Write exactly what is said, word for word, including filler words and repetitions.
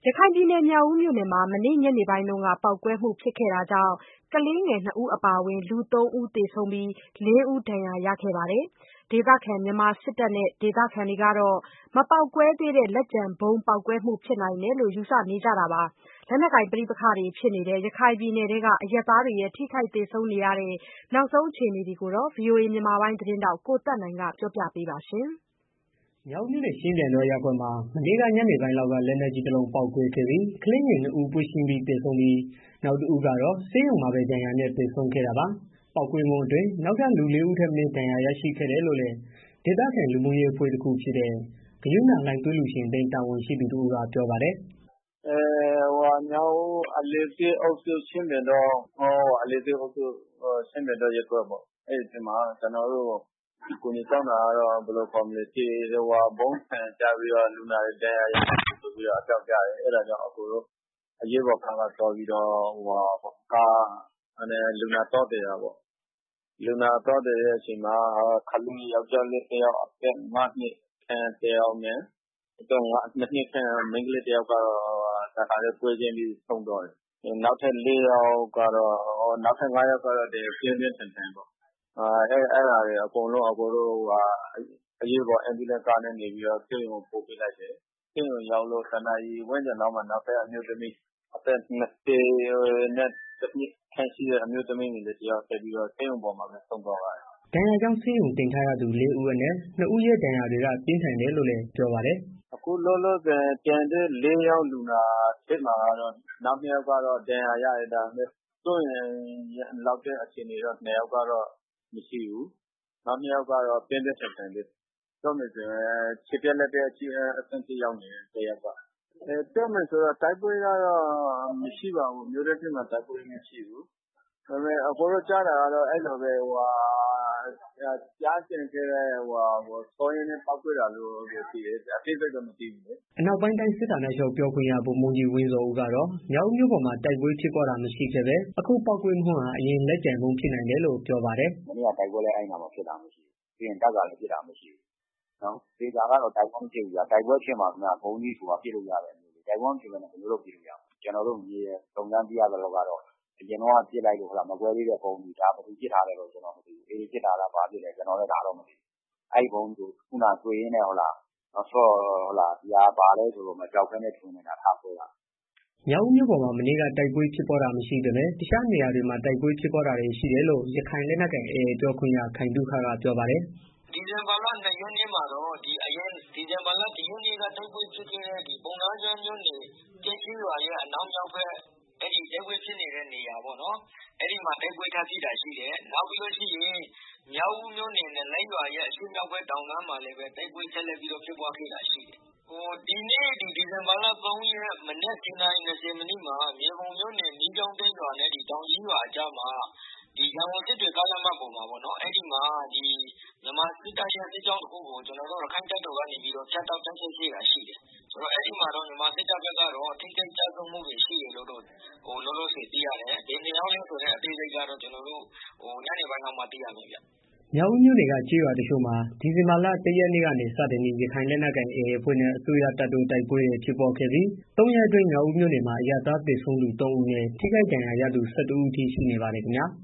ရခိုင်ပြည်နယ်မြောက်ဦးမြို့နယ်မှာမနေ့ညနေပိုင်းကပေါက်ကွဲမှုဖြစ်ခဲ့တာကြောင့်ကလေးငယ်နှစ်ဦးအပါအဝင်လူသုံးဦးသေဆုံးပြီးလေးဦးဒဏ်ရာရခဲ့ပါတယ်။ ဒေသခံမြန်မာစစ်တပ်နဲ့ဒေသခံတွေကတော့မပေါက်ကွဲသေးတဲ့လက်ကျန်ဗုံးပေါက်ကွဲမှုဖြစ်နိုင်တယ်လို့ယူဆနေကြတာပါ။ လက်နက်ကိုင်ပဋိပက္ခတွေဖြစ်နေတဲ့ရခိုင်ပြည်နယ်ထဲကအရပ်သားတွေထိခိုက်သေဆုံးနေရတဲ့နောက်ဆုံးအခြေအနေတွေကို ဗွီအိုအေမြန်မာပိုင်းသတင်းထောက်ကိုသက်နိုင်ကပြောပြပေးပါမယ်။ မြောက်ဦးမြို့နယ် ချင်းပြိုင်တောရပ်ကွက်မှာ မနေ့ကညနေပိုင်းလောက်က လက်နက်ကြီးတစ်လုံးပေါက်ကွဲခဲ့ပြီး ကလေးငယ်နှစ်ဦးပွဲချင်းပြီးသေဆုံးပြီး နောက်တစ်ဦးကတော့ ဆေးရုံမှာပဲ ဒဏ်ရာနဲ့ သေဆုံးခဲ့တာပါ။ ပေါက်ကွဲမှုအတွင်း နောက်ထပ်လူ လေးဦးထက်မနည်း ဒဏ်ရာရရှိခဲ့တယ်လို့လည်း ဒေသခံလူမှုရေးအဖွဲ့တစ်ခုဖြစ်တဲ့ ဂရုဏာလှိုဏ်သွေးလှူရှင်အသင်းတာဝန်ရှိသူတစ်ဦးကပြောပါတယ်။ “မြောက်ဦးအလယ်သစ်အုပ်စု ချင်းပြင်တောရပ်ကွက်ပေါ့။ အဲဒီမှာကျနော်တို့ ကူညီတောင်းတာကတော့ ဗုံးဆံကျပြီးတော့ လူနာတွေ ဒဏ်ရာရတယ်ဆိုပြီးတော့ အကြောင်းကြားတယ်။ အဲဒါကြောင့် အကိုတို့ အရေးပေါ်ကားကသွားပြီးတော့ လူနာသွားသယ်တာပေါ့။ လူနာသွားသယ်တဲ့အချိန်မှာ ယောကျာ်းလေးတစ်ယောက် အသက် ၅ နှစ်ခန့်တစ်ယောက်နဲ့ အသက် ၂ နှစ်ခန့် မိန်းကလေးတစ်ယောက်ကတော့ တစ်ခါတည်းပွဲချင်းပြီးဆုံးသွားတယ်။ နောက်ထပ် ယောက်ကတော့ ပြင်းပြင်းထန်ထန်ပေါ့။ အဲဒါတွေအကုန်လုံး အကိုတို့ အရေးပေါ် Ambulance ကားနဲ့နေပြီးတော့ ဆေးရုံကိုပို့ပေးလိုက်တယ်။ ဆေးရုံရောက်လို့ တစ်နာရီဝန်းကျင်လောက်မှာ နောက်ထပ်အမျိုးသမီး အသက် ၂၀ နဲ့ တစ်နှစ်ခန့်ရှိတဲ့ အမျိုးသမီးငယ်လေးတစ်ယောက်ထပ်ပြီးတော့ ဆေးရုံပေါ်မှာပဲ ဆုံးသွားပါတယ်။ ” ဒဏ်ရာကြောင့် ဆေးရုံတင်ထားရသူ လေးဦးအနက် နှစ်ဦးရဲ့ ဒဏ်ရာတွေက ပြင်းထန်တယ်လို့လည်း ပြောပါတယ်။ “အခုလောလောဆယ် ကျန်တဲ့ လေးယောက်လူနာထဲမှာတော့ နောက်နှစ်ယောက်ကတော့ ဒဏ်ရာရတယ်။ ဒါပေမယ့် စိုးရိမ်လောက်တဲ့အခြေအနေတော့ နှစ်ယောက်ကတော့ မရှိဘူး။ နောက်နှစ်ယောက်ကတော့ ပြင်းပြင်းထန်ထန်ပဲ။ ပြောမယ်ဆိုရင် ခြေပြတ်လက်ပြတ်အဆင့်ထိရောက်နေတယ်တစ်ယောက်က။ ပြောမယ်ဆိုရင် တိုက်ပွဲကတော့ မရှိပါဘူး။ မြို့ထဲမှာ တိုက်ပွဲမရှိဘူး။ ဒါပေမယ့် အကိုတို့ကြားတာကတော့ အဲလိုပဲ ကြားချင်ခဲ့တဲ့ ဖောက်ရင်းနဲ့ ပေါက်ကွဲတာလို့ပဲသိတယ်။ အသေးစိတ်တော့မသိဘူးလေ။ ” အနောက်ပိုင်းတိုင်းစစ်ဌာနချုပ်ပြောခွင့်ရ ဗိုလ်မှူးကြီး ဝင်းဇော်ဦးကတော့ မြောက်ဦးမြို့ပေါ်မှာ တိုက်ပွဲဖြစ်ပွားတာမရှိခဲ့ဘဲ အခုပေါက်ကွဲမှုဟာ အရင်လက်ကျန်ဗုံးဖြစ်နိုင်တယ်လို့ ပြောပါတယ်။ “မနေ့ကတိုက်ပွဲလည်း အဲဒီနားမှာဖြစ်တာမရှိဘူး။ ပြီးရင်တပ်ကလည်း ပစ်တာမရှိဘူး။ သေချာတာကတော့ တိုက်ပွဲမဖြစ်ဘူးဗျာ။ တိုက်ပွဲဖြစ်မှ ဗုံးကြီးဆိုတာ ပစ်လို့ရတယ်။ တိုက်ပွဲမဖြစ်ဘဲနဲ့ ဘယ်လိုလုပ်ပစ်လို့ရမလဲ။ ကျနော်တို့ စုံစမ်းသိရသလောက်ကတော့ အရင်တုန်းက ပစ်လိုက်လို့ မကွဲသေးတဲ့ ဗုံးကြီး ဒါဘယ်သူပစ်ထားလဲတော့ ကျနော်မသိဘူး။ A ပစ်တာလား ဘာပစ်လဲ ကျနော်လည်း ဒါတော့မသိဘူး။ အဲဒီဗုံးကို ခုနတွေ့ရင်းနဲ့ ဒီဟာဘာလဲဆိုတော့ မကြောက်ဘဲနဲ့ ထင်နေတာ ထကွဲတာ။ ” မြောက်ဦးမြို့ပေါ်မှာ မနေ့က တိုက်ပွဲဖြစ်ပွားတာမရှိပေမယ့် တခြားနေရာတွေမှာ တိုက်ပွဲဖြစ်ပွားတာတွေရှိတယ်လို့ ရခိုင်လက်နက်ကိုင် အေအေ ပြောခွင့်ရ ခိုင်သုခကပြောပါတယ်။ “ဒီဇင်ဘာလ ၂ ရက်နေ့မှာတော့ ဒီဇင်ဘာလ ၁ ရက်နေ့က တိုက်ပွဲဖြစ်ခဲ့တဲ့ ပုဏ္ဏားကျွန်းမြို့နယ် ကျေးကြီးရွာရဲ့ အနောက်မြောက်ဘက် အဲဒီတိုက်ပွဲဖြစ်နေတဲ့နေရာပေါ့နော်။ အဲဒီမှာ တိုက်ပွဲထပ်ဖြစ်တာရှိတယ်။ နောက်ပြီးတော့ မြောက်ဦးမြို့နယ် နလိုက်ရွာရဲ့ အရှေ့မြောက်ဘက်တောင်တန်းမှာလည်း တိုက်ပွဲဆက်လက်ပြီးတော့ ဖြစ်ပွားခဲ့တာရှိတယ်။ ဒီနေ့ ဒီဇင်ဘာလ ၃ ရက် မနက် ၁၀ နာရီ ၂၀ မိနစ်မှာ မြေပုံမြို့နယ် မီးကျောင်းတက်ရွာနဲ့ တောင်ကြီးရွာအကြားမှာ ရန်ကုန်စစ်တွေ ကားလမ်းမပေါ်မှာပေါ့နော်။ အဲဒီမှာ မြန်မာစစ်တပ်ရဲ့ စစ်ကြောင်းတစ်ခုကို ကျနော်တို့ ရက္ခိုင့်တပ်တော်ကနေပြီးတော့ ဖြတ်တောက်တိုက်ခိုက်ခဲ့တာရှိတယ်။ ဆိုတော့ အဲဒီမှာတော့ မြန်မာစစ်တပ်ဘက်ကတော့ ထိခိုက်ကျဆုံးမှုတွေရှိတယ်လို့တော့ လောလောဆယ်သိရတယ်။ ဘယ်နှစ်ယောက်လဲဆိုတဲ့ အသေးစိတ်ကတော့ ကျနော်တို့ ညနေပိုင်းလောက်မှ သိရမယ်ဗျ။ ” မြောက်ဦးမြို့နယ်က ကျေးရွာတချို့မှာ ဒီဇင်ဘာလ ၁ ရက်နေ့ကနေ စတင်ပြီး ရခိုင်လက်နက်ကိုင် အေအေ အဖွဲ့နဲ့ အစိုးရတပ်တို့ တိုက်ပွဲတွေဖြစ်ပွားခဲ့ပြီး သုံးရက်အတွင်း မြောက်ဦးမြို့နယ်မှာ အရပ်သားသေဆုံးသူ သုံးဦးနဲ့ ထိခိုက်ဒဏ်ရာရသူ ၁၁ ဦးအထိ ရှိနေပါတယ်ခင်ဗျာ။